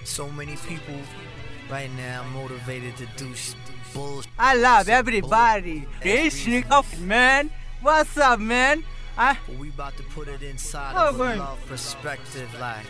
So many people right now motivated to do bullshit. I love everybody. This nigga, man. What's up, man? But we about to put it inside of a love perspective, like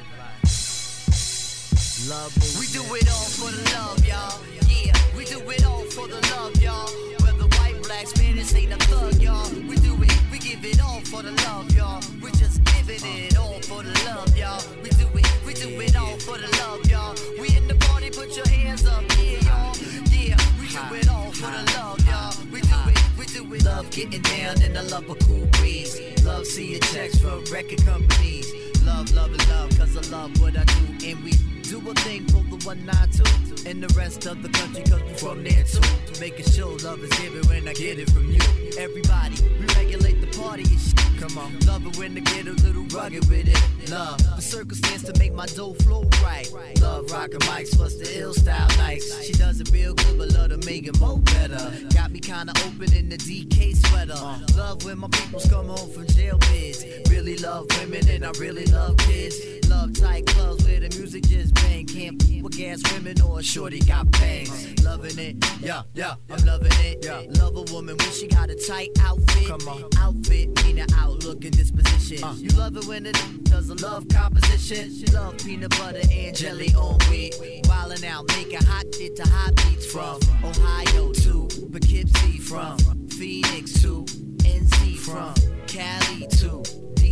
love. We do it all for the love, y'all. Yeah, we do it all for the love, y'all. Whether white, black, Spanish, ain't a thug, y'all. We do it, we give it all for the love, y'all. We just giving it all for the love, y'all. We do it all for the love, y'all. We in the party, put your hands up, yeah, y'all. Yeah, we do it all for the love, y'all. We do it. Love getting down and I love a cool breeze. Love seeing checks from record companies. Love, cause I love what I do. And we do a thing for the 192 and the rest of the country, cause we from there too. Making sure love is given when I get it from you. Everybody, we regulate the party and shit. Come on, love it when I get a little rugged with it. Love the circumstance to make my dough flow right. Love rockin' mics plus the ill style nights. She does it real good, but love to make it more better. Got me kinda open in the DK sweater. Love when my peoples come home from jail bids. Really love women and I really love kids. Love tight clubs where the music just bang. Can't with gas women or a shorty got bangs. Loving it, yeah, I'm loving it. Yeah. Love a woman when she got a tight outfit. Come on, outfit meaning outlook and disposition. You love it when it does a love composition. Love peanut butter and jelly on wheat. Wildin' out, making hot shit to hot beats from Ohio to Poughkeepsie, from Phoenix to NC, from Cali to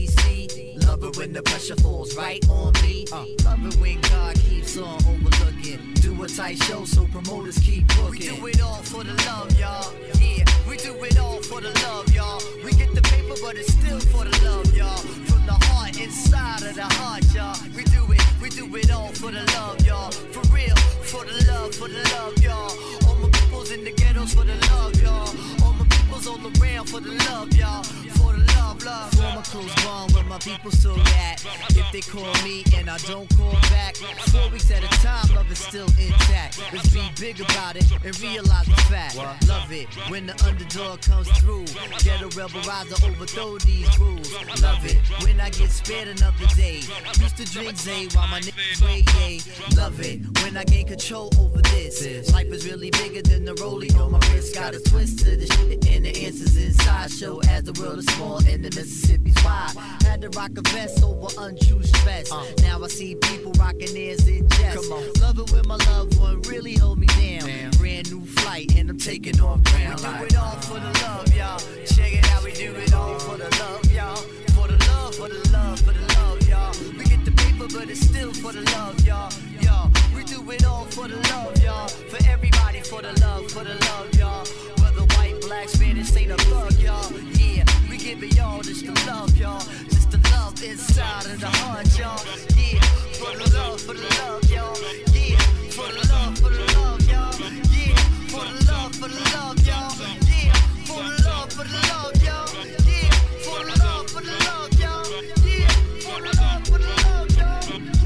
DC. Love it when the pressure falls right on me. Love it when God keeps on overlooking. Do a tight show so promoters keep booking. We do it all for the love, y'all. Yeah, we do it all for the love, y'all. We get the paper, but it's still for the love, y'all. From the heart, inside of the heart, y'all. We do it all for the love, y'all. For real, for the love, y'all. All my peoples in the ghettos for the love, y'all. All my peoples all around for the love, y'all. For the love. Form a close bond where my people still at. If they call me and I don't call back, 4 weeks at a time, love is still intact. Let's be big about it and realize the fact. Love it when the underdog comes through. Get a rebel riser, overthrow these rules. Love it when I get spared another day. Used to drink Zay while my niggas wait, yay. Love it when I gain control over this. Life is really bigger than the rollie on my wrist. Got a twist to the shit and the answers inside. Show as the world is small and the Mississippi's wide. Had to rock a vest over untrue stress. Now I see people rocking theirs in jest. Love it when my loved one really hold me down. Brand new flight and I'm taking off ground. We do it all for the love, y'all. Check it out, we do it all for the love, y'all. For the love, for the love, for the love, y'all. We get the paper, but it's still for the love, y'all. We do it all for the love, y'all. For everybody, for the love, y'all. Whether white, black, Spanish, ain't a thug, y'all. Yeah, we give it y'all just the love, y'all. Just the love inside of the heart, y'all. Yeah, for the love, y'all. Yeah, for the love, y'all. Yeah, for the love, y'all. Yeah, for the love, y'all. Yeah, for the love, y'all. Yeah, for the love, y'all. Yeah, for the love, y'all.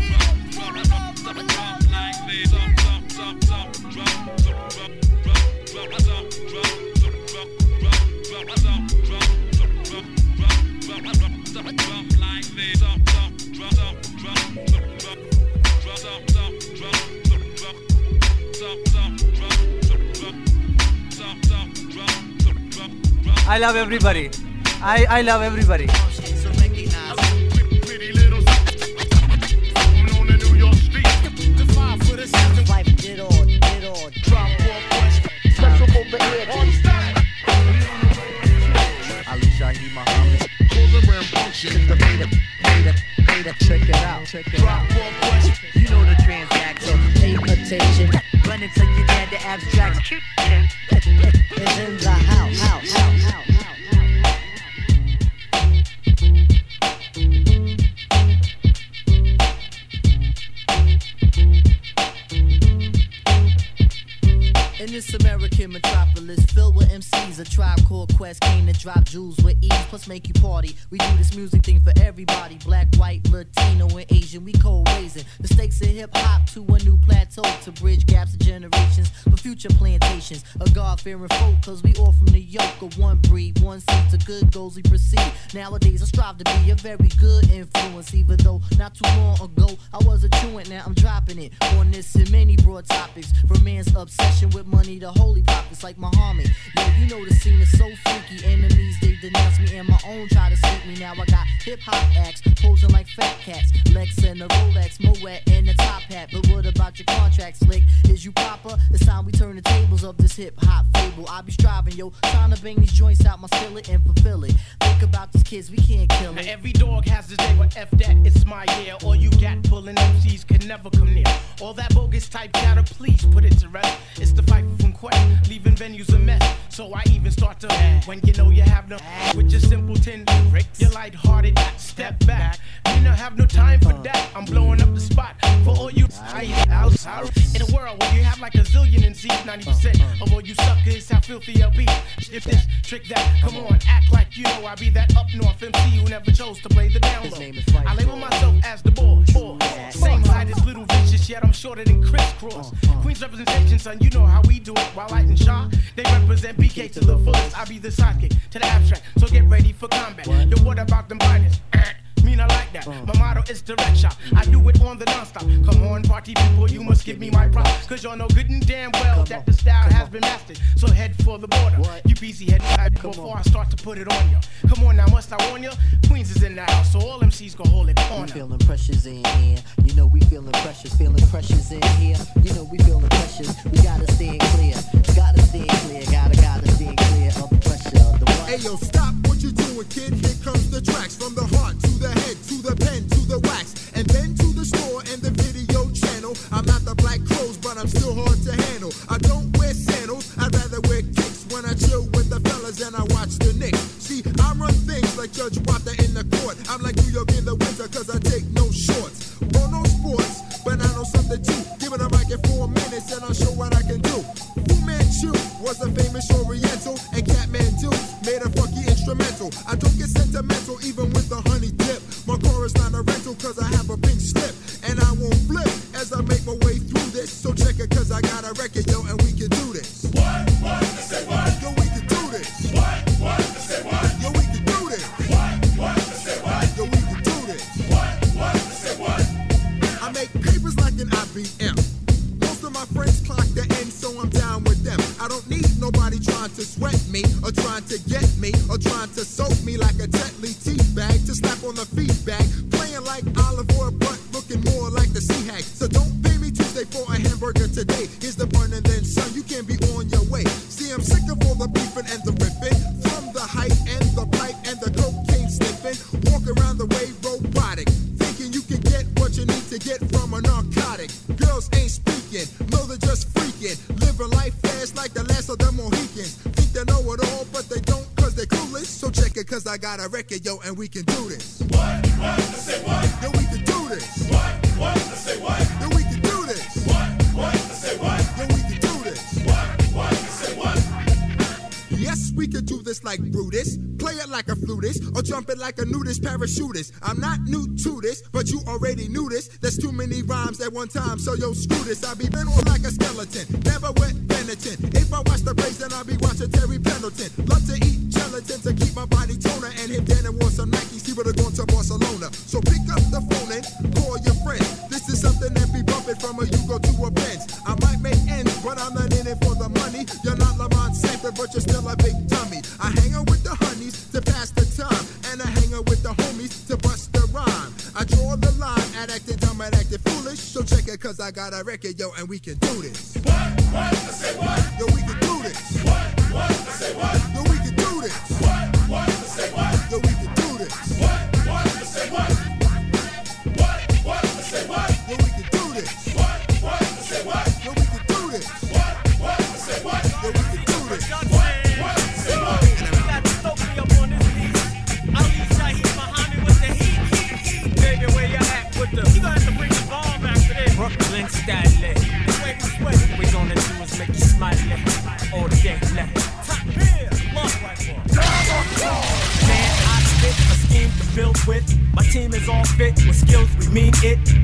I love everybody. I love everybody. Check it out. You know the transaction. Pay attention. Run until you get the abstract. It's in the house. In this American metropolis filled with MCs, a tribe called Quest came to drop jewels with ease, plus make you party. We do this music thing for everybody, black, white, Latino, and Asian. We cold raised raising the stakes of hip-hop to a new plateau to bridge gaps of generations for future plantations. A God-fearing folk, cause we all from the yoke of one breed, one seed to good goals we proceed. Nowadays I strive to be a very good influence, even though not too long ago I was a truant. Now I'm dropping it on this and many broad topics, from man's obsession with money to holy prophets like Muhammad. Yo, you know the scene is so freaky, enemies they denounce me and my own try to sneak me. Now I got hip-hop acts posing like fat cats, Lex and the Rolex, Moet and the top hat. But what about your contract, Slick? Is you proper? It's time we turn the tables of this hip-hop fable. I be striving, yo, trying to bang these joints out my skillet and fulfill it. Think about these kids, we can't kill it. Now every dog has his day, but F that, it's my year. All you gat pulling MCs can never come near. All that bogus type chatter, please put it to rest. It's the fight from Quest, leaving venues a mess. So I even start to when you know you have no with your simpleton lyrics. You're lighthearted, step back. You don't have no time for that. I'm blowing up the spot for all you outside. In a world where you have like a zillion MCs, 90% of all you suckers have filthy LP. If this, trick that, come on, act like you know I be that up north MC who never chose to play the down low. I label myself as the boy. Same height as Little Vicious, yet I'm shorter than Crisscross. Queen's representation, son, you know how we do it. While Light and Shaw, they represent BK to the fullest. I be the sidekick to the abstract, so get ready for combat. Yo, what about them binders? Mean I like that. My motto is direct shot. I do it on the non-stop. Come on, party people, you must give me my props. Cause y'all know good and damn well that the style has been mastered. So head for the border. You busy heading before I start to put it on you. Come on now, must I warn you? Queens is in the house, so all MCs gon' hold it on. We feeling pressures in here. You know we feeling pressures in here. You know we feeling pressures. We gotta stay clear. Gotta stay clear. Gotta stay clear of the pressure of the one. Hey yo, stop what you doing, kid. Here comes the tracks from the heart to the head, to the pen, to the wax, and then to the store and the video channel. I'm not the Black Crows, but I'm still hard to handle. I don't wear sandals, I'd rather wear kicks when I chill with the fellas and I watch the Knicks. See, I run things like Judge Walker in the court. I'm like New York in the winter, cause I take no shorts. Or no sports, but I know something too. Give it a mic in 4 minutes and I'll show what I can do. Fu Manchu was a famous Oriental, and Catman Dude made a funky instrumental. I don't get sentimental even with the honey dip. My chorus not a rental cause I have a pink slip. And I won't flip as I make my way through this. So check it cause I got a record, yo, and we can do this. What? Say what? Yo, we can do this. What? Say what? Yo, we can do this. What? Say what? Yo, we can do this. What? Say what? I make papers like an IBM. Most of my friends clock the end, so I'm down with them. I don't need nobody trying to sweat me, or trying to get me, or trying to soak me like a Tetley tea bag to slap on the feedback. Playing like olive oil, but looking more like the sea hag. So don't pay me Tuesday for a hamburger today. Here's the bun and then son, you can be on your way. See, I'm sick of all the beefing and the ripping, from the hype and the pipe and the cocaine sniffing. Walk around the way robotic, thinking you can get what you need to get from a narcotic. Girls ain't speaking, no, they're just freaking, living life fast like the last of the Mohicans. Think they know it all, but they don't cause they're clueless. So check it cause I got a record, yo, and we can do this. What? Say what? Yo, we can do this. What? Say what? Yo, we can do this. What? Say what? Yo, we can do this. What? Say what? Yes, we could do this like Brutus, play it like a flutist, or jump it like a nudist parachutist. I'm not new to this, but you already knew this. There's too many rhymes at one time, so yo, screw this. I be bent on like a skeleton, never wet Benetton. If I watch the race, then I'll be watching Terry Pendleton. Love to eat gelatin to keep my body toner, and him Dan and wore some Nikes, he would've gone to Barcelona. So pick up the phone and call your friend. This is something that be bumping from a Yugo to a Benz. I might make ends, but I'm not in it for the money. You're not Lamont Sanford, but you're still a big dummy. I hang out with the honeys to pass the time, and I hang out with the homies to bust the rhyme. I draw the line at acting dumb and acting foolish. So check it cause I got a record, yo, and we can do this. What? Say what? Yo, we can do this. What? Say what? Yo, we can do this. What? Say what? Yo, we can do this. What? Say what? What? Say what? Yo, we can do this. What? Say what? Yo, we can do this. What? Say what? Yo, we can do this. What? Say what? Got to stoke me up on this beat. Ali Shaheed Muhammad with the heat. Baby, where you at with the? You gonna have to bring the ball back for this. Brooklyn style. The way we sweat, what we gonna do is make you smile. All day left. Top here, long white boy. Man, I spit a scheme to build with. My team is all fit with skills, we mean it.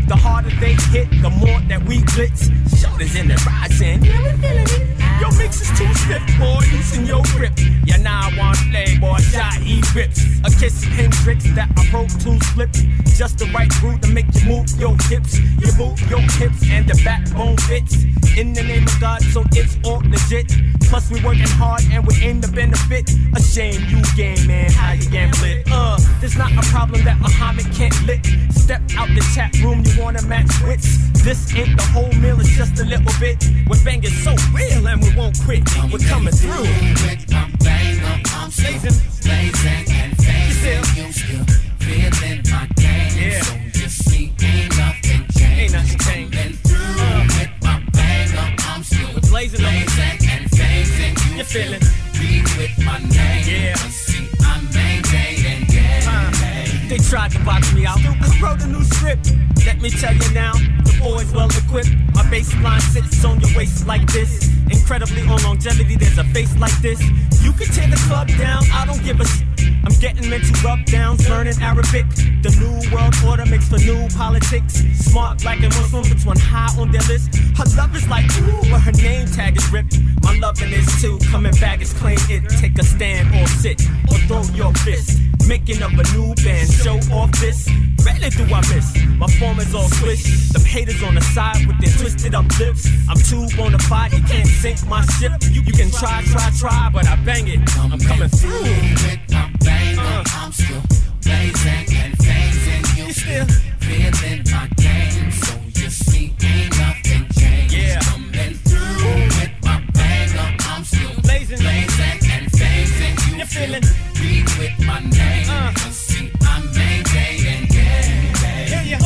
The harder they hit, the more that we blitz. Shoulders in the rising. Yeah, we feeling it. Your mix is too stiff, boy. Loosen your grip. Yeah, now I want play, boy. Shot, he rips. A kiss of Hendrix that I Pro Tools flip. Just the right groove to make you move your hips. You move your hips and the backbone fits. In the name of God, so it's all legit. Plus we working hard and we aim to benefit. A shame you game, man. How you gamble it? There's not a problem that Muhammad can't lick. Step out the chat room, you wanna match wits. This ain't the whole meal, it's just a little bit. We're banging so real and we won't quit. We're coming through. I'm blazing and phasing. You still feeling my game. Yeah. So you see, ain't nothing changed. Ain't nothing changed. Coming through with my banger. I'm still blazing and phasing. You feeling? Be with my name. Yeah. See, I'm maintaining. They tried to box me out. I wrote a new script. Let me tell you now, the boy's well equipped. My baseline sits on your waist like this. Incredibly on longevity, there's a face like this. You can tear the club down, I don't give a I'm getting mental rub downs, learning Arabic. The new world order makes for new politics. Smart black and Muslim, which one high on their list? Her love is like ooh, but her name tag is ripped. My loving is too, coming back is claim it. Take a stand or sit, or throw your fist. Making up a new band, show off this. Rarely do I miss, my form is all squished. Them haters on the side with their twisted up lips. I'm too bona fide, you can't sink my ship. You can try, but I bang it. I'm coming through. With my banger, I'm still blazing and phasing. You still feeling my game. So you see, ain't nothing changed. Yeah. Coming through with my banger, I'm still blazing and phasing. You feeling? Be with my name. You see, I'm maintaining. Yeah.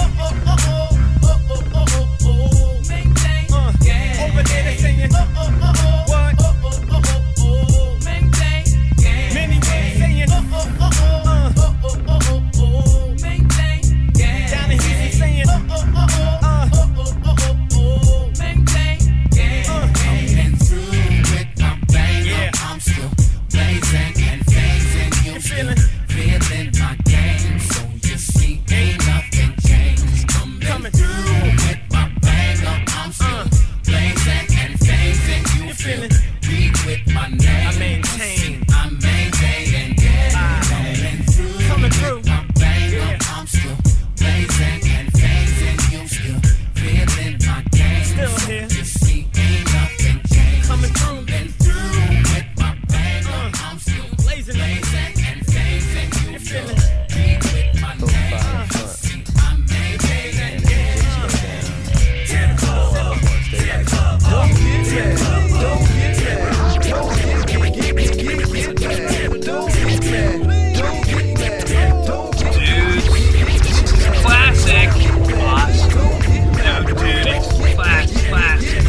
Maintain. Over there they singing. What? Maintain. Many ways saying. Maintain. Down in here he's saying. Coming through with my banger. Yeah. I'm still blazing and phasing. You feeling? Feeling my game. So you see, ain't nothing changed. Coming through with my banger. I'm still blazing and phasing. You feeling? Be with my name. I maintain. I'm maintaining. Coming through. With my banger. Yeah. I'm still blazing and phasing. You still feeling my game. Still So here. you see, ain't nothing changed. Coming through. With my banger. I'm still Blazing. and phasing. You feeling? Be with my name. See, I'm maintaining. Classic, boss. No, dude, it's classic.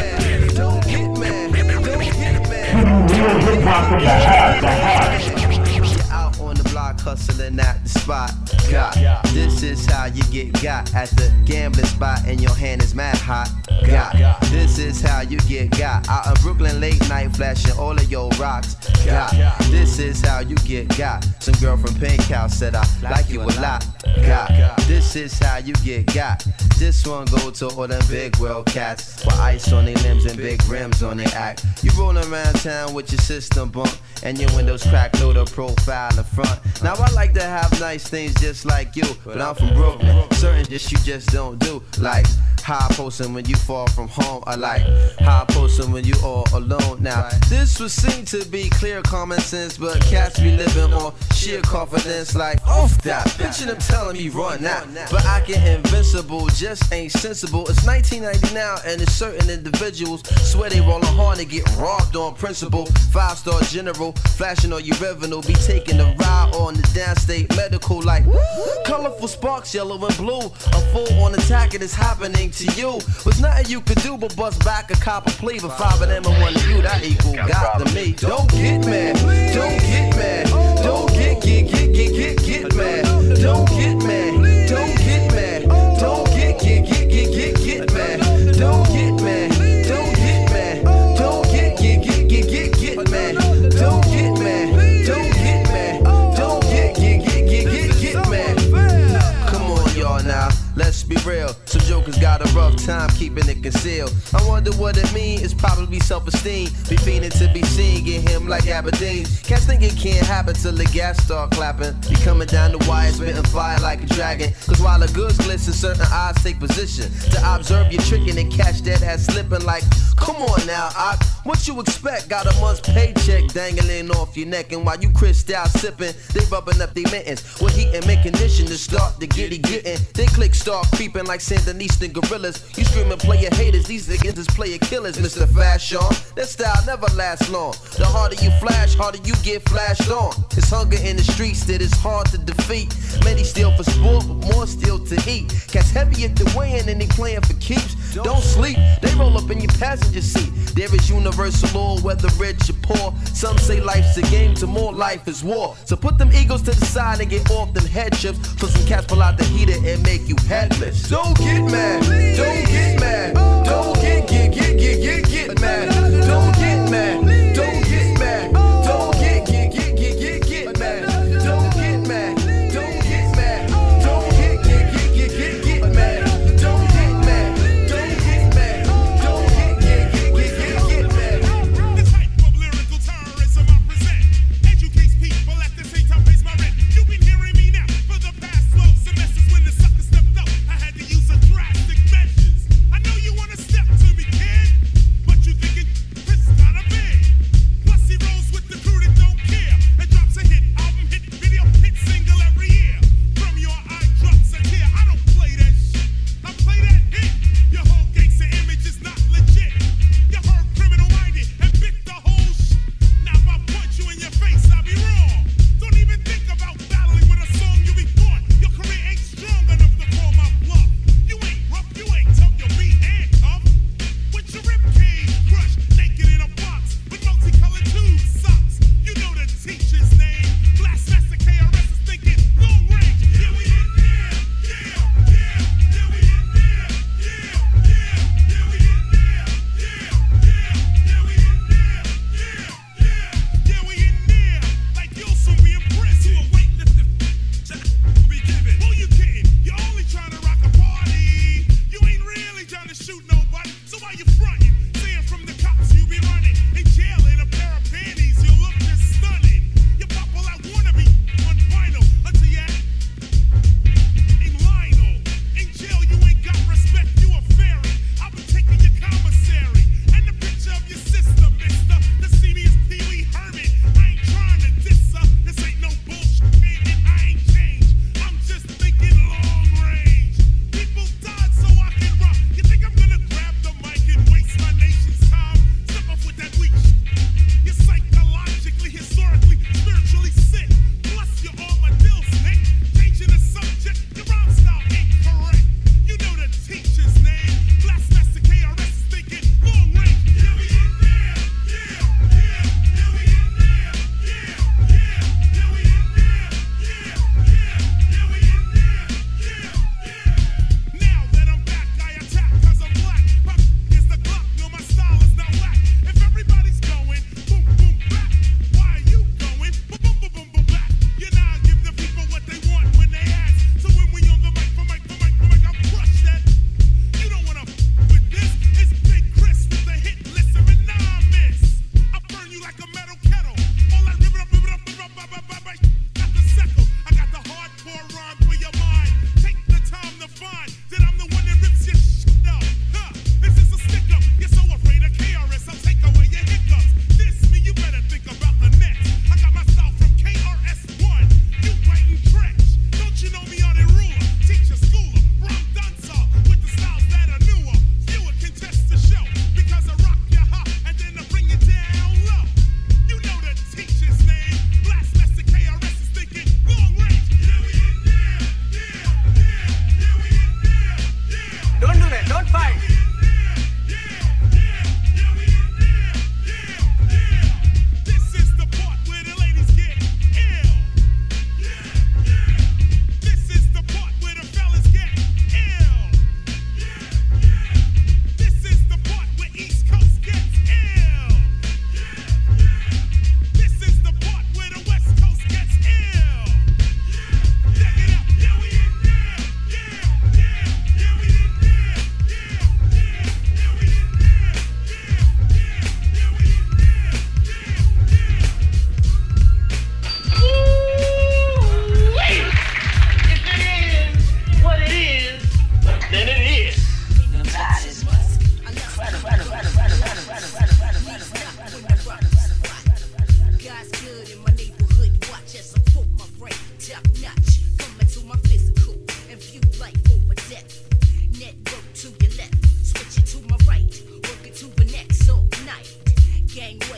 Out on the block hustling at the spot. Got this is how you get got at the gambling spot and your hand is mad hot. Got this is how you get got out in Brooklyn late night flashing all of your rocks. Got this is how you get got. Some girl from Pink House said I like you a lot. Got this is how you get got. This one go to all them big world cats with ice on their limbs and big rims on their act. You rollin' around town with your system bump and your windows cracked, load a profile in front. Now I like to have nice things just like you, but I'm from Brooklyn. Certain shit you just don't do, like high posting when you far from home. I like high posting when you all alone. Now this would seem to be clear common sense, but cats be living on sheer confidence. Like off that, picture them telling me run that, but I get invincible, just ain't sensible. It's 1990 now, and it's certain individuals swear they rollin' hard to get robbed on principle. 5-star general, flashing on your revenue, be taking a ride on the downstate medical like colorful sparks, yellow and blue. A full on attack, it is happening to you. Was nothing you could do but bust back a copper plea. But 5 of them and 1 of you, that equal got to me. Don't get mad, don't get mad, don't get mad, don't get mad, don't get mad, don't get mad, don't get mad, don't get mad, don't get mad, don't get mad, don't get mad, don't get mad. Come on, y'all now, let's be real. Some jokers got a rough time keeping it concealed. I wonder what it mean. It's probably self-esteem. Be fiending to be seen, get him like Aberdeen. Cats think it can't happen till the gas start clapping. Be coming down the wire, spitting fire like a dragon. Cause while the goods glisten, certain eyes take position to observe you tricking and catch that ass slipping like, come on now, what you expect? Got a month's paycheck dangling off your neck. And while you crystal sipping, they rubbing up their mittens with heat and mint condition to start the getting. They click start creeping like Sandinistan gorillas. You screaming player haters, these niggas is player killers, Mr. Fashion. That style never lasts long. The harder you flash, harder you get flashed on. It's hunger in the streets that is hard to defeat. Many steal for sport, but more steal to eat. Cats heavy at the weigh-in and they playing for keeps. Don't sleep, they roll up in your passenger seat. There is universal law, whether rich or poor. Some say life's a game, to more life is war. So put them egos to the side and get off them head chips. For some cats pull out the heater and make you headless. Don't get mad, don't get mad. Don't get mad. Don't get mad, don't get mad. Don't get mad. Don't get mad. Don't get mad. Don't get mad. Don't get mad. Don't get mad. Don't get mad. The type of lyrical terrorism I present educates people at the same time pays my rent. You've been hearing me now for the past 12 semesters. When the sucker stepped up, I had to use a drastic measure.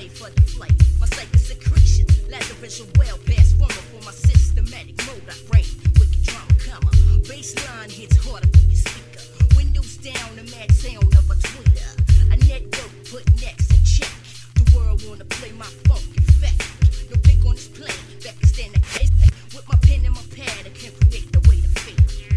pay for the flight. My psychic secretions, Lazarus well past rumor for my systematic mode. I reign, wicked drama comma. Baseline hits harder through your speaker. Windows down, the mad sound of a tweeter. A network put next in check. The world wanna play my funk effect. No pick on this play, back and stand the case. With my pen and my pad, I can predict the way to feel.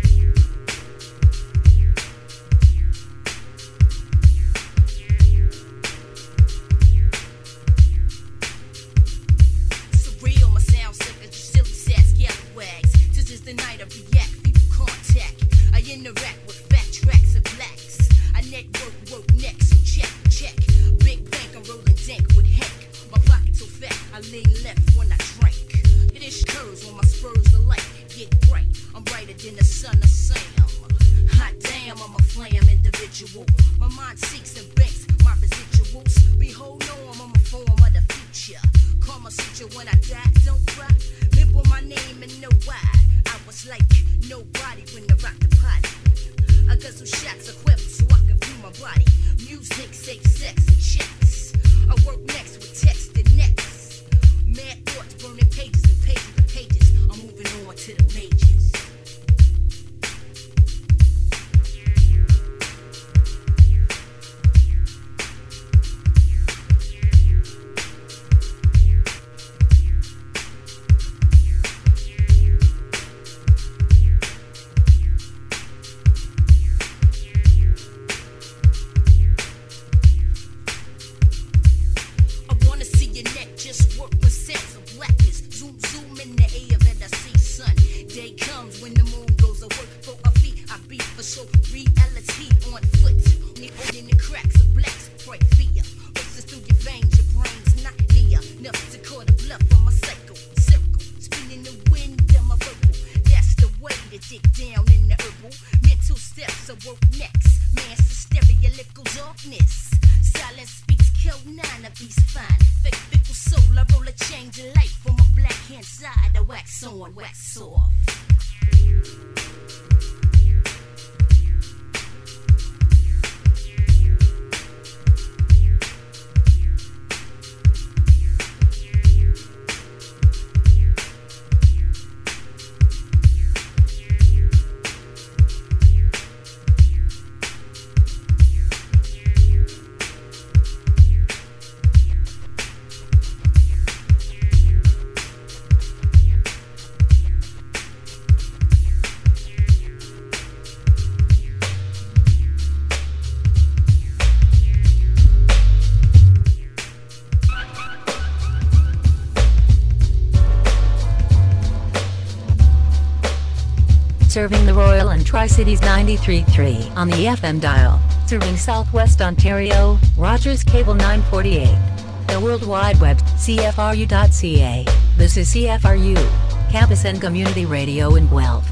The night of react, people contact. I interact with fat tracks of blacks. I network, work next, so check. Big bank, I'm rolling dank with Hank. My pocket so fat, I lean left when I drink. It is curves when my spurs the light get bright. I'm brighter than the sun of Sam. Hot damn, I'm a flam individual. My mind seeks and banks my residuals. Behold, no, I'm a form of the future. Karma suture when I die, don't cry. Live with my name and know why. I was like nobody when I rock the potty. I got some shots equipped so I can view my body. Music, safe sex, and checks. I work next with text and next. Mad thoughts burning pages and pages and pages. I'm moving on to the majors. Serving the Royal and Tri-Cities 93.3 on the FM dial. Serving Southwest Ontario, Rogers Cable 948. The World Wide Web, CFRU.ca. This is CFRU, Campus and Community Radio in Guelph.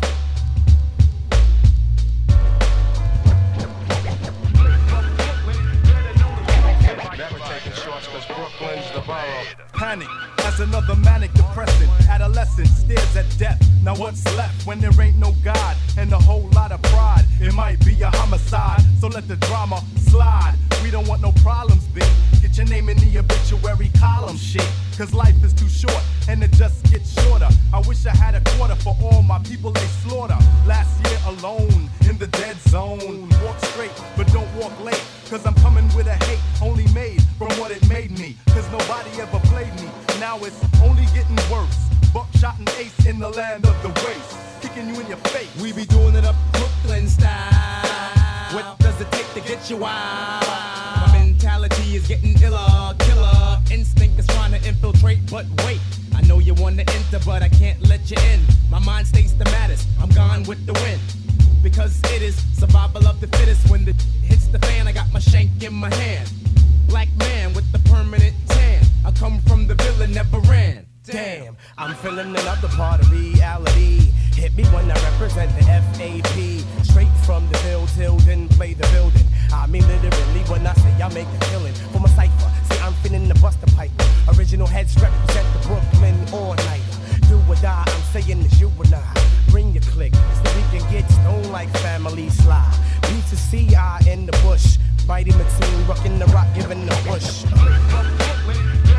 Panic as another manic depressant. Adolescent stares at death. Now what's left when there ain't no God and a whole lot of pride? It might be a homicide, so let the drama slide. We don't want no problems, B. Get your name in the obituary column, shit. Cause life is too short and it just gets shorter. I wish I had a quarter for all my people they slaughter. Last year alone in the dead zone. Walk straight, but don't walk late. Cause I'm coming with a hate only made from what it made me. Cause nobody ever played me. Now it's only getting worse. Buckshot and ace in the land of the waste. Kicking you in your face. We be doing it up Brooklyn style. What does it take to get you wild? My mentality is getting iller. Killer instinct is trying to infiltrate, but wait. I know you want to enter, but I can't let you in. My mind stays the maddest. I'm gone with the wind. Because it is survival of the fittest. When the hits the fan, I got my shank in my hand. Black man with the permanent tan. I come from the villain, never ran. Damn, I'm feeling another part of reality. Hit me when I represent the FAP. Straight from the field till then play the building. I mean literally when I say I make a killing for my cipher. See, I'm feeling the buster pipe. Original heads represent the Brooklyn all-nighter. Do or die, I'm saying it's you and I. Bring your click so we can get stoned like Family Sly. Beats of CI in the bush. Mighty Mateen, rocking the rock, giving the push.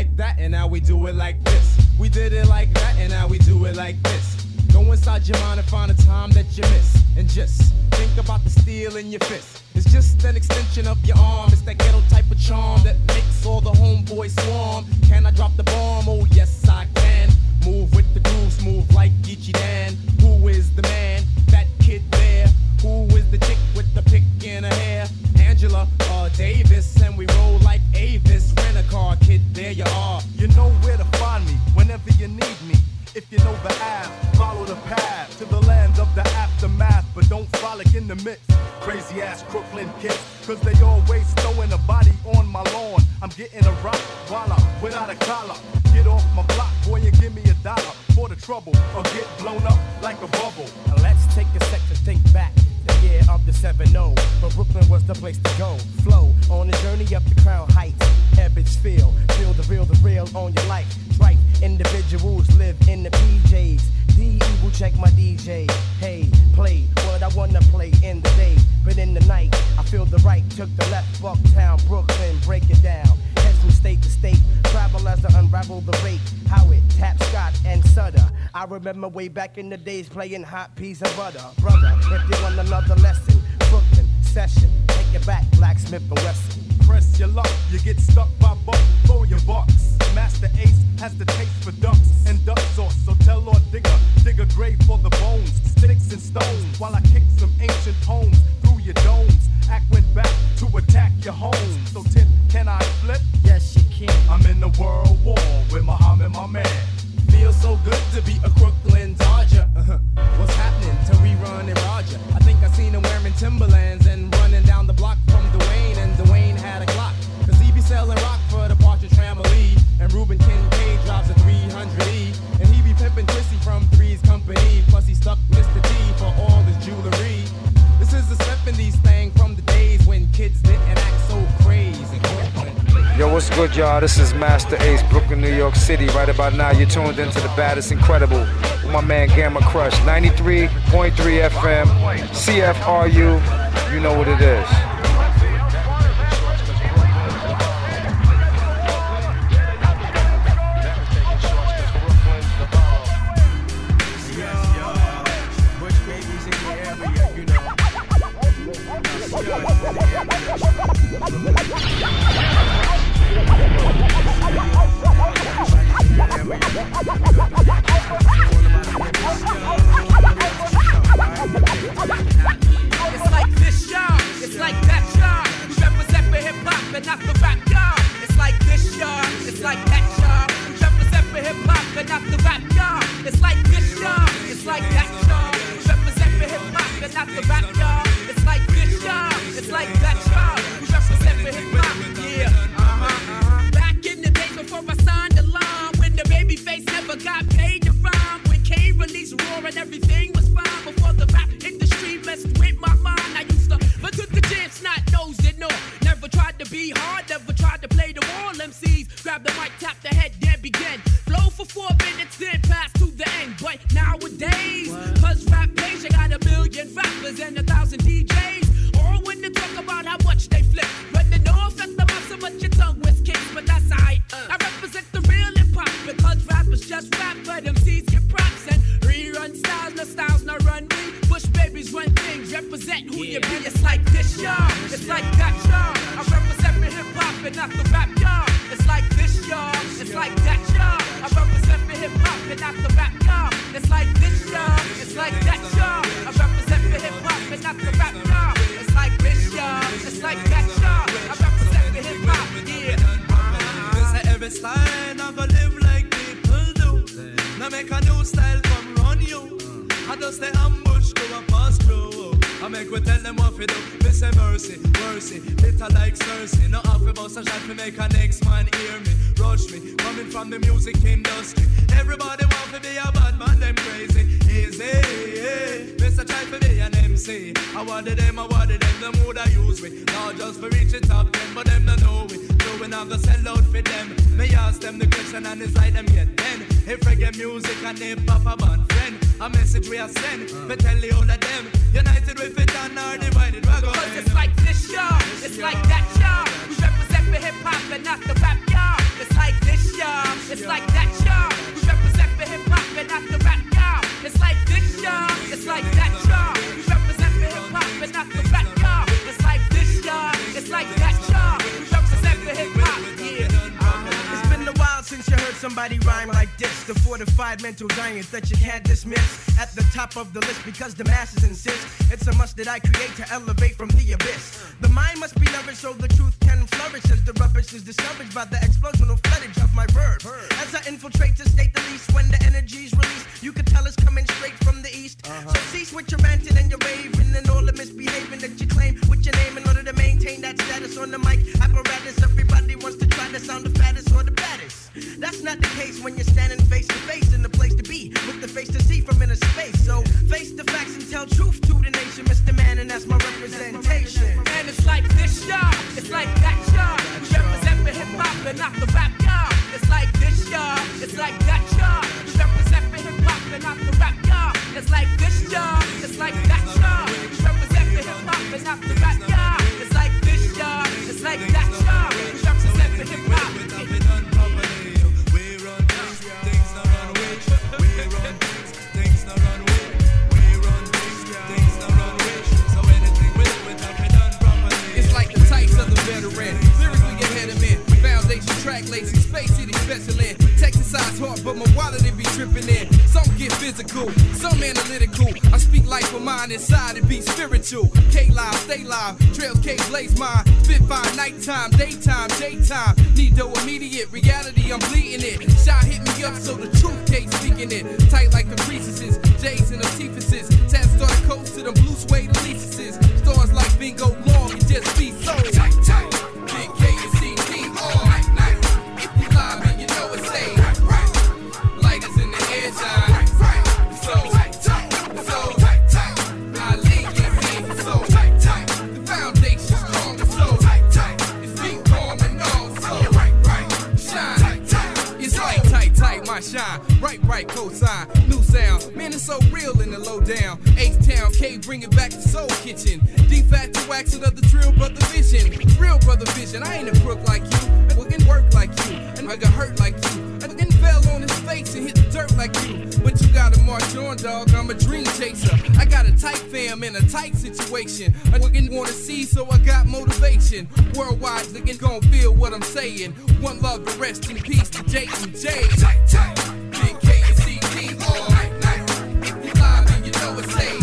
like that, and now we do it like this. We did it like that, and now we do it like this. Go inside your mind and find a time that you miss. And just think about the steel in your fist. It's just an extension of your arm. It's that ghetto type of charm that makes all the homeboys swarm. Can I drop the bomb? Oh yes I can. Move with the grooves, move like Geechee Dan. Who is the man? That kid there. Who is the chick with the pick in her hair? Angela Davis, and we roll like Avis. Rent a car, kid, there you are. You know where to find me whenever you need me. If you know the app, follow the path to the land of the aftermath, but don't frolic in the midst. Crazy ass Brooklyn kids, cause they always throwing a body on my lawn. I'm getting a rock voila without a collar. Get off my block, boy, and give me $1 for the trouble, or get blown up like a bubble. Now let's take a sec to think back. The year of the 7-0, but Brooklyn was the place to go. Flow on the journey up the Crown Heights. Ebbets feel the real on your life. Tripe individuals live in the PJs. The evil check my DJ. Hey, play what I wanna play in the day, but in the night I feel the right. Took the left, Bucktown, Brooklyn, break it down. Head from state to state, travel as to unravel the rate. Howard, Tap, Scott, and Sutter. I remember way back in the days playing hot peas and butter. Brother, if you want another lesson, Brooklyn session, take it back, Blacksmith and Wesson. Press your luck, you get stuck by buck, throw your bucks. Master Ace has the taste for ducks and duck sauce, so tell Lord Digger, dig a grave for the bones, sticks and stones, while I kick some ancient poems through your domes. Act went back to attack your home. So Tim, can I flip? Yes, you can. I'm in the world war with Muhammad, my man. Feels so good to be a Crooklyn Dodger. What's happening to rerun and Roger? I think I seen him wearing Timberlands and running down the block from Dwayne, and Dwayne had a Glock. Cause he be selling rock for the Partridge Family. And Ruben Kincaid drives a 300E. And he be pimping Chrissy from Three's Company. Plus he stuck Mr. T for all his jewelry. This is the 70s thing from the days when kids didn't act so crazy. Yo, what's good, y'all? This is Master Ace, Brooklyn, New York City. Right about now, you're tuned into the baddest incredible with my man Gamma Crush. 93.3 FM, CFRU. You know what it is. It's like this, y'all. It's like that, y'all. We represent for hip hop and not the rap, y'all. It's like this, y'all. It's like that, y'all. We represent for hip hop and not the rap, y'all. It's like this, y'all. It's like that, y'all. We represent for hip hop and not the rap, y'all. It's like this, y'all. It's like that, y'all. We represent for hip hop, yeah. Back in the days before I signed the line, when the baby face never got paid to rhyme, when K released Roar and everything was fine, before the rap industry messed with my mind. I used to look at the jam, snot nosed it, no. Never tried to be hard, never tried to play the wall. MCs grab the mic, tap the head, then begin. Flow for 4 minutes, then pass to the end. But nowadays, cause rap page, I got 1 million rappers and 1,000 DJs. All when they talk about how much they flip. But the north at the mouth, so much your tongue was kicked, but that's alright. I represent the real hip hop because rappers just rap, but MCs get props and rerun styles, no run me. Bush babies run things, represent who you be. It's like this, y'all. It's like that, y'all. I represent for hip hop and not the rap, y'all. It's like this, y'all. It's like that, y'all. I represent for hip hop and not the rap, y'all. It's like this, y'all. It's like that, y'all. I represent for hip hop and not the rap, y'all. It's like this, y'all. It's like that, y'all. I represent for hip hop, yeah. This is every style, not gonna live like people do. Now make a new style come run you. I just stay ambush to a pass through. I make we tell them what we do. Me say mercy, mercy, bitter like Cersei. No half about a shot to make a next man hear me. Rush me, coming from the music industry. Everybody want to be a bad man, them crazy. Easy, Mr. try to be an MC. I wanted them, them would I use me. Not just for reach the top 10, but them don't know it. So when I'm gonna sell out for them, me ask them the question and it's like them yet then. If reggae music and hip hop a band friend, a message we are send, but tell the all of them, united with it and are divided, we're going. Cause it's like this, y'all. It's like that, y'all. We represent for hip hop and not the rap, y'all. It's like this, y'all. somebody rhyme like this. The fortified mental giant that you can't dismiss. At the top of the list because the masses insist. It's a must that I create to elevate from the abyss. The mind must be nourished so the truth can flourish as the rubbish is discouraged by the explosional floodage of my verbs. As I infiltrate to state the least when the energy's released, you can tell it's coming straight from the east. So cease with your ranting and your raving and all the misbehaving that you claim with your name in order to maintain that status on the mic apparatus. Everybody wants to try to sound the fattest or the baddest. That's not the case when you're standing face to face in the place to be with the face to see from inner space. So face the facts and tell truth to the nation, Mr. Man, and that's my representation. And it's like this, y'all. It's like that, y'all. We represent for hip hop and not the rap, y'all. It's like this, y'all. It's like that, y'all. We represent for hip hop and not the rap, y'all. It's like this, y'all. It's like that, y'all. We represent for hip hop and not the rap, y'all. It's like this, y'all. It's like that, y'all. We represent for hip hop. Track lazy, Space City special in. Texas size hard, but my wallet it be tripping in. Some get physical, some analytical. I speak life for mine inside and be spiritual. K-Live, stay live, trails K blaze mine. Spitfire, nighttime, daytime, daytime. Need no immediate reality, I'm bleeding it. Shot hit me up so the truth can't speaking it. Tight like the priestesses, J's and antithesis. Tab started coast to the blue suede allegiances. Stars like bingo long, it just be so tight, tight. Big K and CD all night. Shine, right, cosign, new sound. Man, it's so real in the lowdown. H-Town, K, bring it back to Soul Kitchen. D-Fat to wax it up the drill, brother vision. Real brother vision, I ain't a crook like you. I can work like you, and I got hurt like you. I didn't fell on his face and hit the dirt like you. But you gotta march on, dog, I'm a dream chaser. I got a tight fam in a tight situation. I didn't wanna see, so I got motivation. Worldwide, niggas gon' feel what I'm saying. One love, the rest in peace to J and J. Tight, tight. Big K and CD all night. If you live and you know it's late.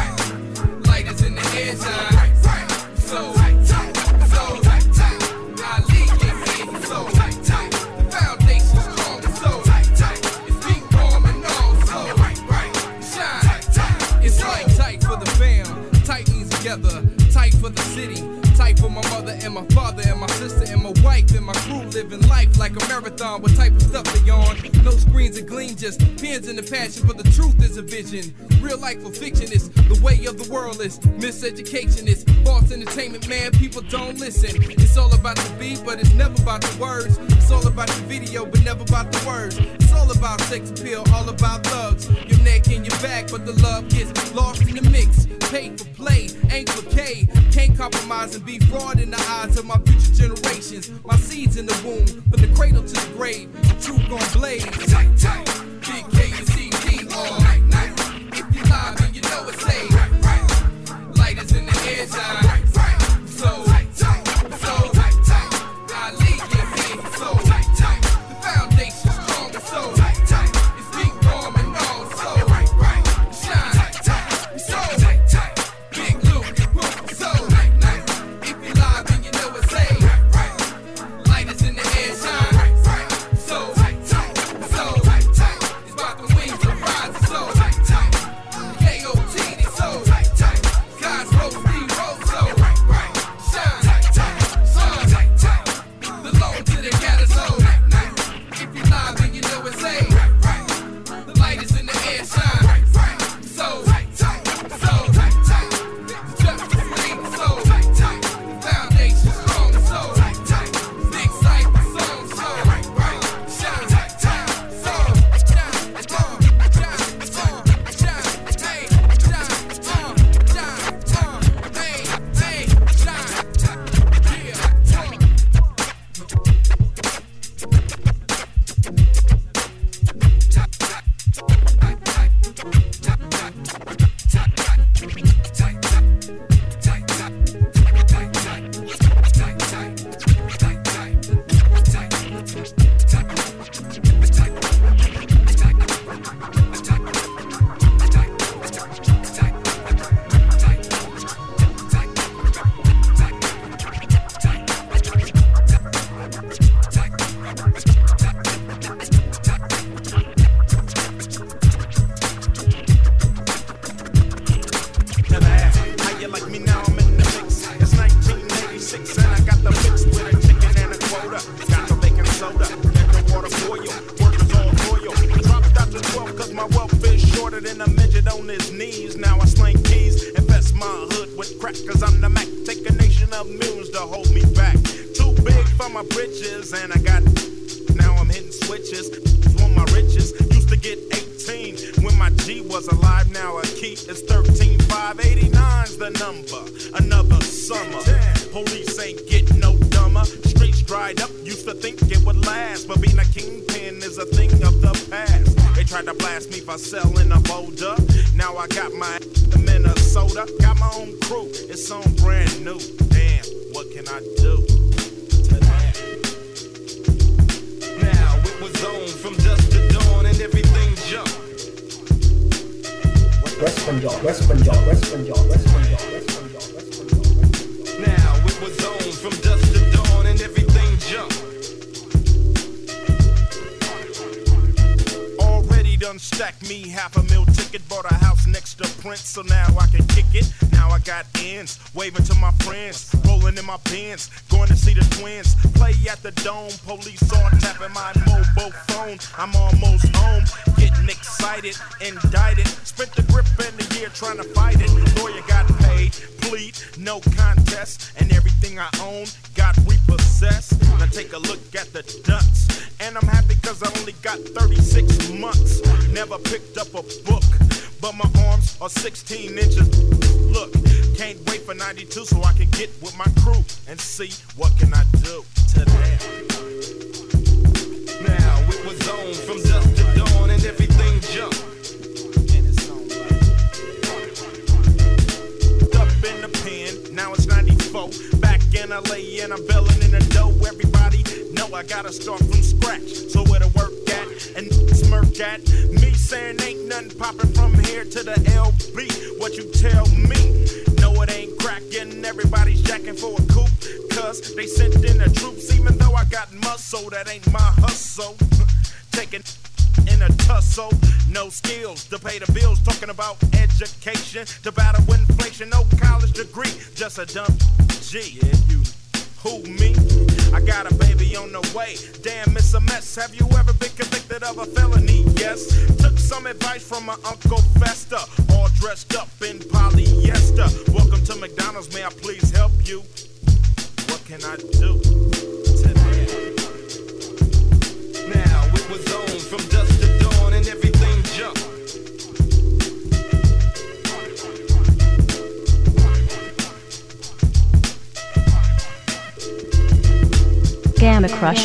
Lighters in the air shine. So tight, tight. So tight, tight. I lead you in. So tight, tight. The foundation's strong. So tight, tight. It's beat warm and all. So shine. Tight, tight. It's like tight for the fam. Tight means together. Tight for the city. Tight for my mother and my father and my sister and my wife and my crew living life like a marathon. What type of stuff they on? No screens or gleam, just pins in the passion for the truth is a vision. Real life or fiction is the way of the world is. Miseducation is false entertainment, man. People don't listen. It's all about the beat, but it's never about the words. It's all about the video, but never about the words. It's all about sex appeal, all about thugs. Your neck and your back, but the love gets lost in the mix. Paid for play, ain't for K. Can't compromise and be fraud in the eyes of my future generations. My seeds in the womb, from the cradle to the grave. The truth gon' blaze. Tight, tight. Big K and CD all night. If you live and you know it's late. Lighters in the air shine. So tight, tight. So tight, tight. I lead you in. So tight, tight. The foundation's strong. So tight, tight. It's beat warm and all. So shine. Tight, tight. So tight, tight. Big Luke. So night. If you live and you know it's late. Lighters in the air shine. So tight, tight. So a midget on his knees. Now I sling keys, infest my hood with crack, cause I'm the Mac. Take a nation of mutants to hold me back. Too big for my britches, and I got, now I'm hitting switches. Want my riches, used to get 18 when my G was alive. Now a key is 13. 589's the number. Another summer. Police ain't getting no dumber. Streets dried up, used to think it would last, but being a kingpin is a thing of the past. They tried to blast me for selling a boulder. Now I got my Minnesota. Got my own crew, it's on brand new. Damn, what can I do to that? Now it was on from dusk to dawn and everything jumped. West Punjab, West Punjab, West Punjab, West Punjab, West Punjab, West Punjab. Now it was on from dusk to dawn and everything jumped. Already done stacked me $500,000 ticket, bought a house next to Prince, so now I can kick it. Now I got ends, waving to my friends, rolling in my Benz, going to see the twins. Play at the Dome, police all tapping my mobile phone. I'm almost home, getting excited, indicted. Spent the grip in the year trying to fight it. Lawyer got paid, plead, no contest, and everything I own got repossessed. Now take a look at the ducks, and I'm happy cause I only got 36 months. Never picked up a book, but my arms are 16 inches. Look, can't wait for 92 so I can get with my crew and see what can I do to that. Now it was on from dusk to dawn and everything jumped. And it's on up in the pen, now it's 94. Back in LA and I'm belling in the dough. Everybody know I gotta start from scratch. So where to work at and smirk at me saying ain't nothing popping from here to the LB. What you tell me? No, it ain't cracking. Everybody's jacking for a coupe, cause they sent in the troops. Even though I got muscle, that ain't my hustle. Taking in a tussle, no skills to pay the bills. Talking about education to battle inflation. No college degree, just a dumb G. Yeah, you. Who, me? I got a baby on the way. Damn, it's a mess. Have you ever been convicted of a felony? Yes. Took some advice from my Uncle Fester. All dressed up in polyester. Welcome to McDonald's. May I please help you? What can I do to that? Now it was on from dusk to dawn and everything jumped. Gamma Crush.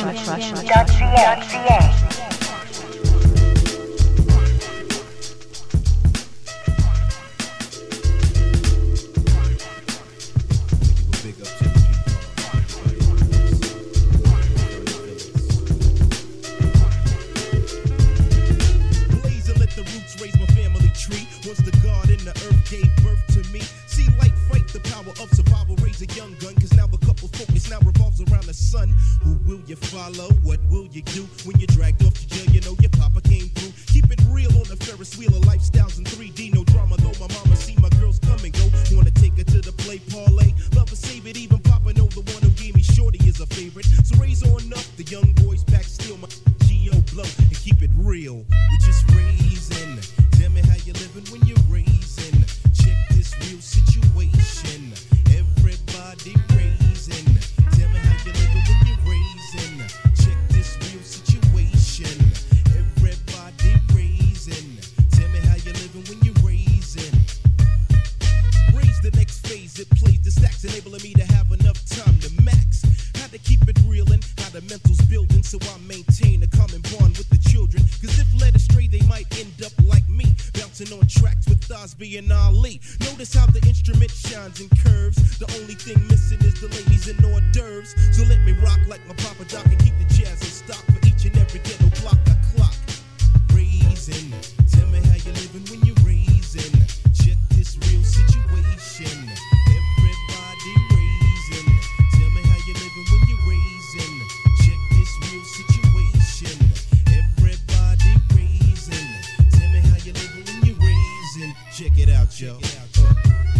And Ali. Notice how the instrument shines and curves. The only thing missing is the ladies and hors d'oeuvres. So let me rock like my Papa Doc and keep the jazz in stock for each and every ghetto block I clock. Raising, tell me how you living when you're raising. Check this real situation. Everybody raising. Tell me how you living when you're raising. Check this real situation. Everybody raising. Tell me how you living when you're raising. Check it out, yo.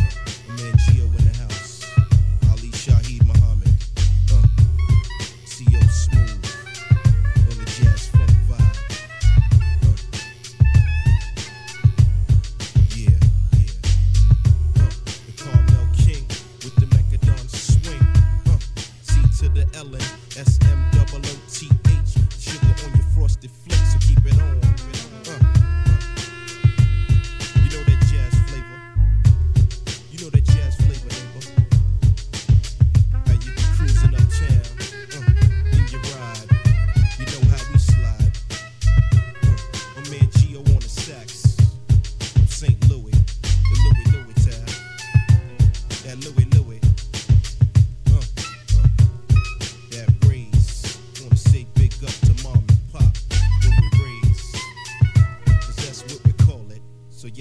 Man Gio in the house. Ali Shaheed Muhammad. See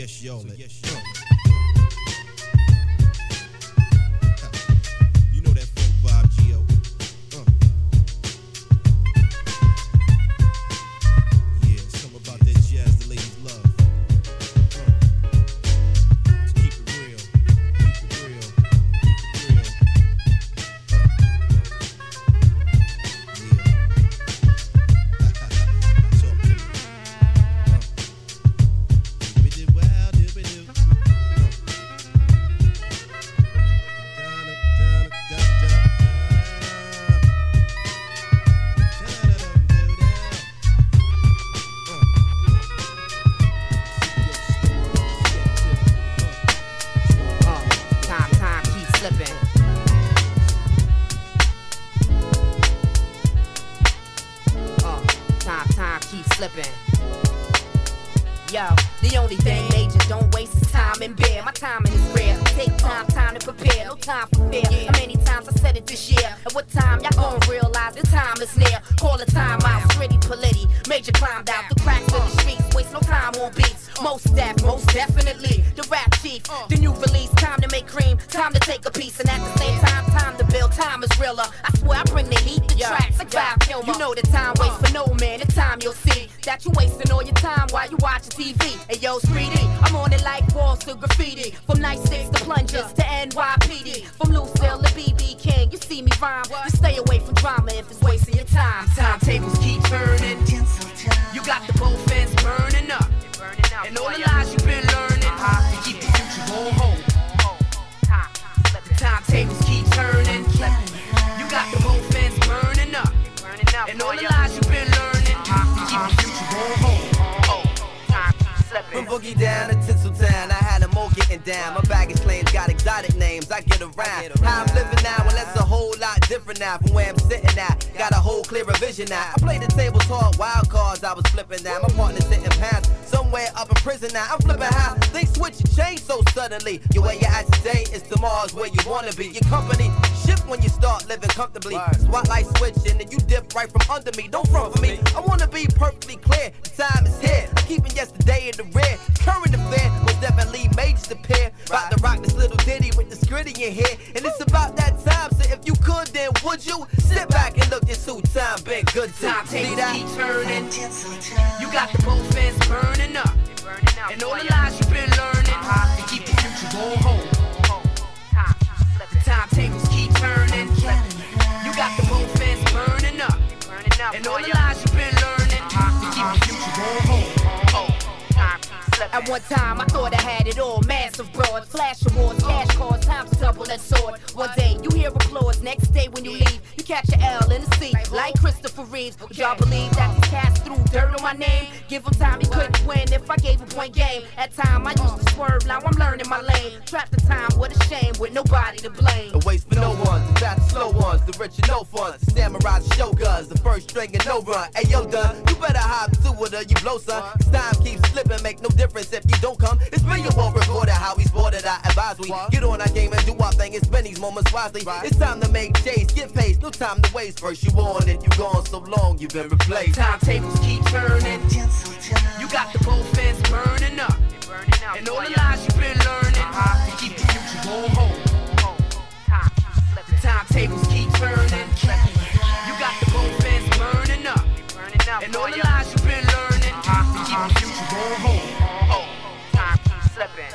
yes, y'all. You know that funk vibe, Gio. Yeah, something about that jazz the ladies love. Let's keep it real. Keep it real. Keep it real. Time keeps slipping. Time keeps slipping. Yo, the only thing major don't waste is time in bed. My timing is rare. Take time to prepare. No time for fear. How many times I said it this year? At what time y'all gon' realize the time is near? Call the time out. Pretty polity. Major climbed out the cracks of the streets. Waste no time on beats. Most definitely. The rap chief. The new release. Time to make cream. Time to take a piece. And at the same time, time to build. Time is realer. I swear I bring the heat. The tracks like Val Kilmer. You know the time waits for no man. The time you'll see that you wasting all your time while you watching TV. Hey yo, Streety, I'm on it like walls to graffiti. From night six to plungers to NYPD. From Lucille to BB King, you see me rhyme. Just stay away from drama if it's wasting your time. Timetables keep turning. You got the both ends burning up. And all the lies you've been learning to keep the future on hold. Timetables keep turning. You got the both ends burning up. And all the lies you've been learning to keep the future on hold. From Boogie down to Tinseltown, I had them all getting down. My baggage claims got exotic names, I get around. How I'm living now, well that's a whole lot different now from where I'm sitting at. Got a whole clearer vision now. I play the table talk, wild cards I was flipping now. My partner sitting past, somewhere up in prison now. I'm flipping how things switch and change so suddenly. Your way you're at today is tomorrow's where you wanna be. Your company shift when you start living comfortably. Spotlight switching and you dip right from under me. Don't front for me, I wanna be perfectly clear. The time is here, I'm keeping yesterday in the rear. Current affair was definitely major to pair. About to rock this little ditty with the skritty in here. And it's about that time, so if you could, then would you? Sit back and look, this who time been good to. Timetables keep turning. You got the both ends burning up. And all the lies you've been learning to keep the future on hold. Timetables keep turning. You got the both ends burning up. And all the lies you've been learning to keep the future on hold. At one time, I thought I had it all. Massive broad, flash awards, cash cards, time to double that sword. One day, you hear applause. Next day, when you leave, you catch a L in the sea. Like Christopher Reeves. Would y'all believe that these cats threw dirt on my name? Give him time, he couldn't win if I gave a point game. At time, I used to swerve, now I'm learning my lane. Trapped the time, what a shame, with nobody to blame. The waste for no ones, the fat slow ones, the rich and no funds, the samurai, the shoguns, the first string and no run. Hey yo, done, you better hop to it or you blow, son. Cause time keeps slipping, make no difference if you don't come. It's me, you won't record it, how we sported, I advise we get on our game and do our thing and spend these moments wisely. It's time to make chase, get pace, no time to waste. First you on and you gone so long, you've been replaced. Timetables keep turning. You got the both ends burning up. And all the lies you've been learning to keep the future on hold. Timetables keep turning. You got the both ends burning up. And all the lies you've been learning to keep the future on hold. Time keeps slipping.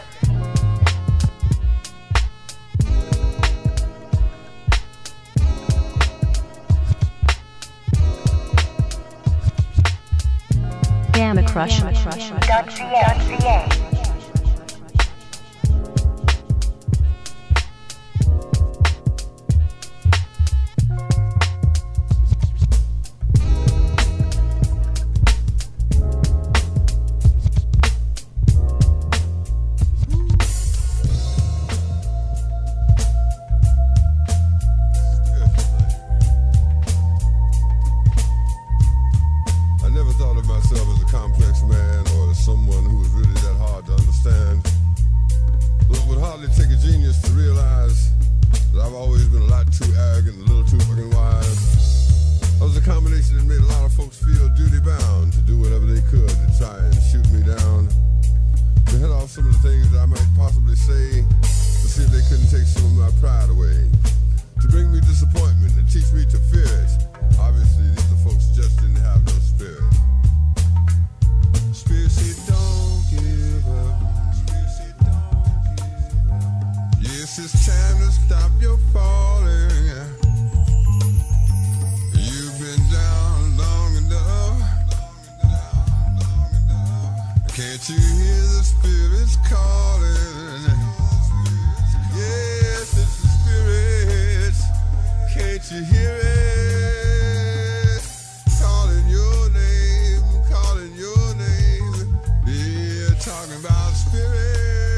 Gamma Crush. Some Can't you hear the spirits calling? Yes, it's the spirits. Can't you hear it? Calling your name, calling your name. They're talking about spirits.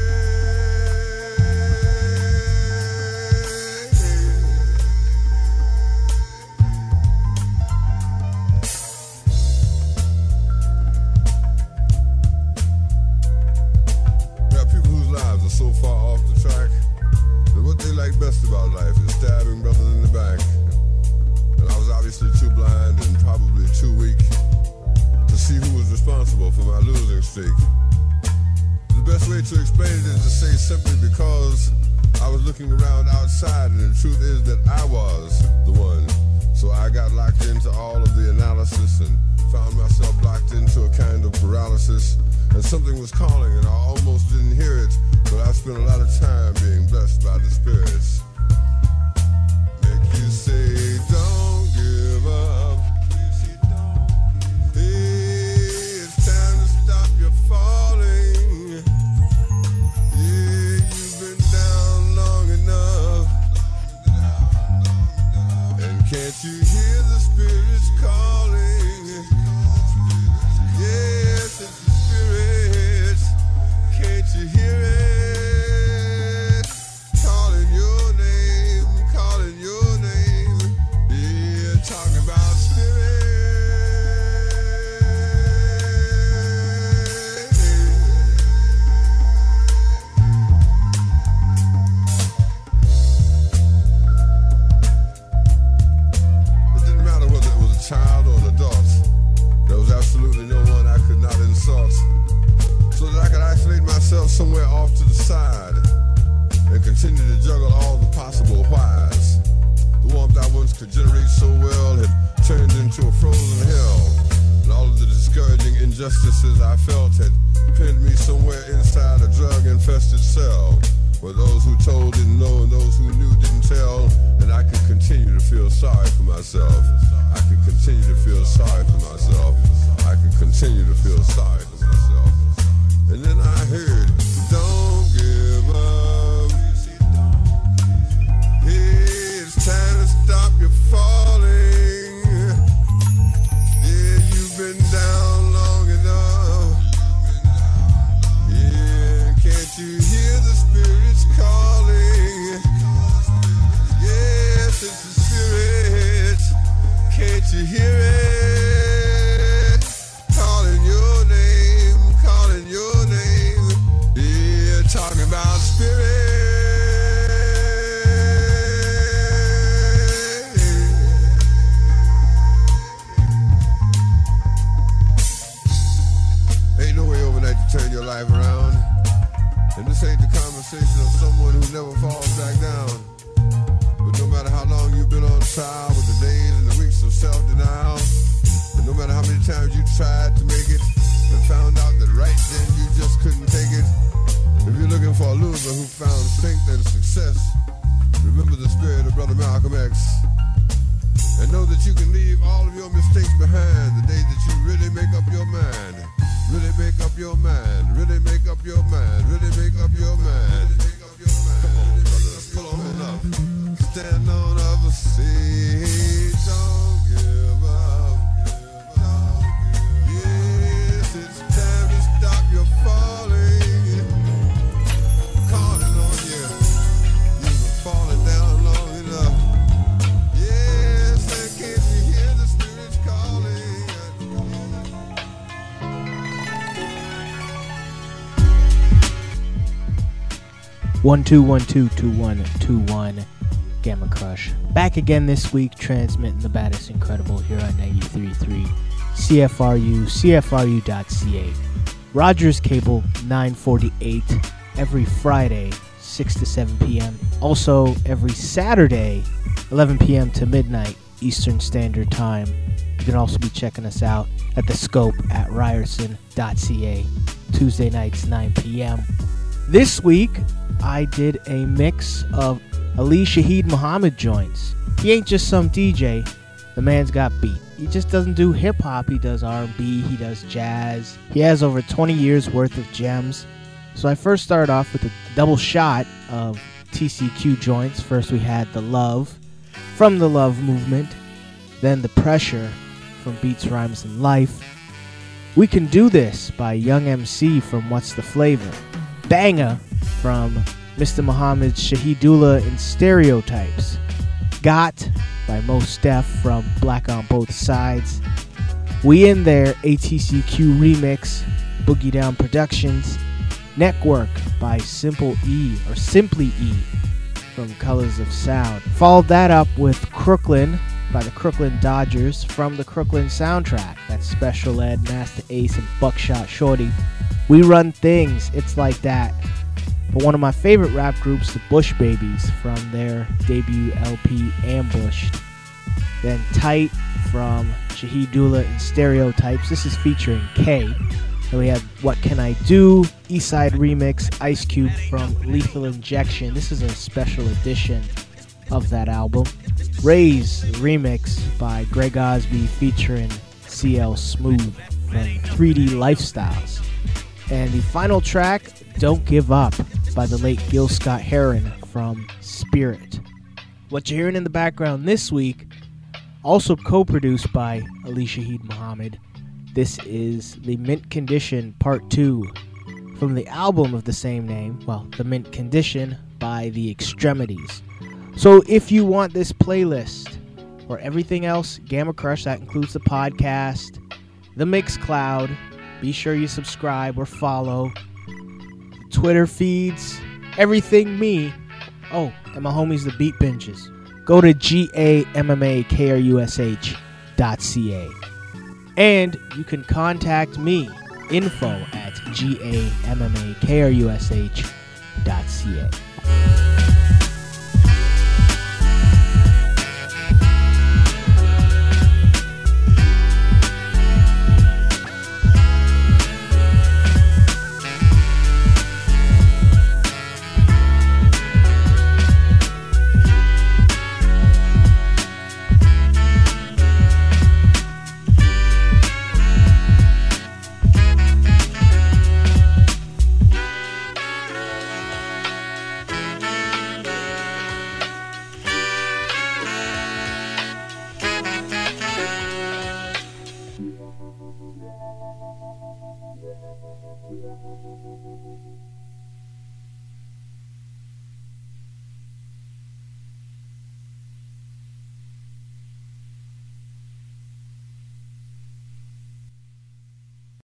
So far off the track that what they like best about life is stabbing brothers in the back. And I was obviously too blind and probably too weak to see who was responsible for my losing streak. The best way to explain it is to say simply because I was looking around outside, and the truth is that I was the one. So I got locked into all of the analysis and found myself locked into a kind of paralysis. And something was calling, and I almost didn't hear it, but I spent a lot of time being blessed by the spirits. Make you say, don't give up. Hey, it's time to stop your falling. Yeah, you've been down long enough. And can't you hear the spirits calling? Yes, it's the spirits. Can't you hear it? Calling your name, calling your name. Yeah, talking about spirits. It didn't matter whether it was a child or an adult. There was absolutely no one I could not insult, so that I could isolate myself somewhere off to the side and continue to juggle all the possible whys. The warmth I once could generate so well had turned into a frozen hell, and all of the discouraging injustices I felt had pinned me somewhere inside a drug-infested cell, where those who told didn't know and those who knew didn't tell, and I could continue to feel sorry for myself. I could continue to feel sorry for myself. I could continue to feel sorry for myself. And then I heard, don't give up. Hey, it's time to stop your falling. Yeah, you've been down long enough. Yeah, can't you hear the spirits calling? Yes, it's the spirits. Can't you hear it? Calling your name, calling your name. Yeah, talking about spirit. Ain't no way overnight to turn your life around. And this ain't the conversation of someone who never falls back down. But no matter how long you've been on trial with the days and the weeks of self-denial, and no matter how many times you tried to make it and found out that right then you just couldn't take it, if you're looking for a loser who found strength and success, remember the spirit of Brother Malcolm X. And know that you can leave all of your mistakes behind the day that you really make up your mind. Really make up your mind. Really make up your mind. Really make up your mind. Come on, brothers. Pull on up. Stand on up and say, don't give up. Yes, it's time to stop your falling. Calling on you. You've been falling down long enough. Yes, and can't you hear the spirits calling? 1-2-1-2-2-1-2-1 Gamma Crush. Back again this week, transmitting the baddest incredible here on 93.3 CFRU, CFRU.ca. Rogers Cable 948 every Friday, 6 to 7 p.m. Also every Saturday, 11 p.m. to midnight Eastern Standard Time. You can also be checking us out at the Scope at Ryerson.ca, Tuesday nights, 9 p.m. This week, I did a mix of Ali Shaheed Muhammad joints. He ain't just some DJ. The man's got beat. He just doesn't do hip-hop. He does R&B. He does jazz. He has over 20 years worth of gems. So I first started off with a double shot of TCQ joints. First we had The Love from the Love Movement. Then The Pressure from Beats, Rhymes, and Life. We Can Do This by Young MC from What's the Flavor. Banger from Mr. Muhammad's Shahidullah and Stereotypes. Got by Mos Def from Black on Both Sides. We In There, ATCQ Remix, Boogie Down Productions. Network by Simply E from Colors of Sound. Followed that up with Crooklyn by the Crooklyn Dodgers from the Crooklyn soundtrack. That's Special Ed, Master Ace, and Buckshot Shorty. We Run Things, It's Like That. But one of my favorite rap groups, the Bush Babies, from their debut LP Ambushed. Then Tight from Shahidullah and Stereotypes. This is featuring K. Then we have What Can I Do? Eastside Remix, Ice Cube from Lethal Injection. This is a special edition of that album. Raise Remix by Greg Osby featuring CL Smooth from 3D Lifestyles. And the final track, Don't Give Up by the late Gil Scott-Heron from Spirit. What you're hearing in the background this week, also co-produced by Ali Shaheed Muhammad. This is the Mint Condition Part 2 from the album of the same name, well, The Mint Condition by The Extremities. So if you want this playlist or everything else, Gamma Crush, that includes the podcast, the Mixcloud, be sure you subscribe or follow, the Twitter feeds, everything me. Oh, and my homies, the Beat Binges. Go to GAMMAKRUSH.ca. And you can contact me, info@GAMMAKRUSH.ca.